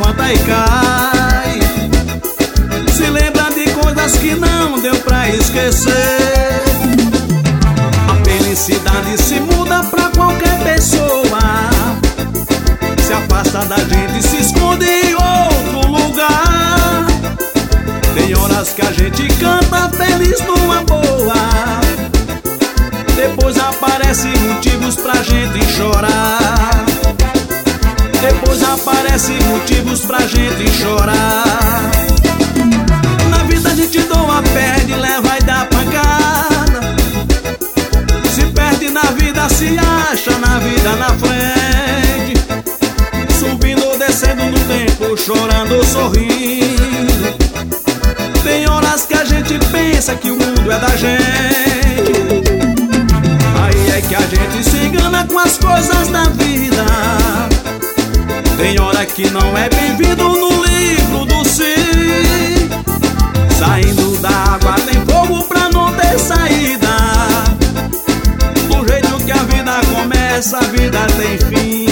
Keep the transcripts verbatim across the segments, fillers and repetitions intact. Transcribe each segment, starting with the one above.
levanta e cai. Se lembra de coisas que não deu pra esquecer. A felicidade se muda pra qualquer pessoa, se afasta da gente, se esconde em outro lugar. Tem horas que a gente canta feliz numa boa, depois aparecem motivos pra gente chorar. Depois aparecem motivos pra gente chorar. Na vida a gente doa, perde, leva e dá pancada. Se perde na vida, se acha na vida na frente, subindo ou descendo no tempo, chorando ou sorrindo. Tem horas que a gente pensa que o mundo é da gente, aí é que a gente se engana com as coisas da vida. Tem hora que não é bem-vindo no livro do Si. Saindo da água tem fogo pra não ter saída. Do jeito que a vida começa, a vida tem fim.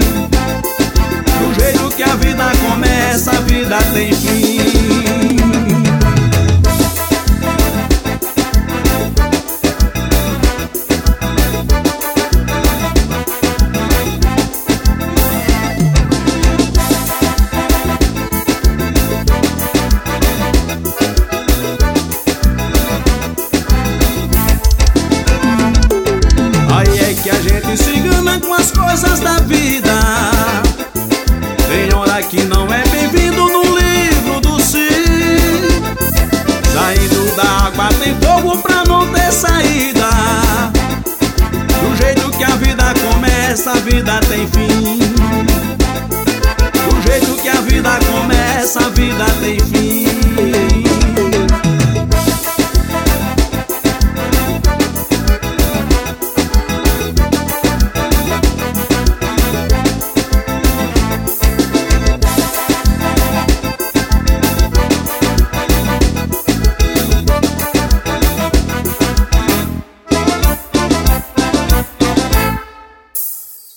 Do jeito que a vida começa, a vida tem fim. Que a gente se engana com as coisas da vida. Tem hora que não é bem-vindo no livro do Si. Saindo da água tem fogo pra não ter saída. Do jeito que a vida começa, a vida tem fim. Do jeito que a vida começa, a vida tem fim.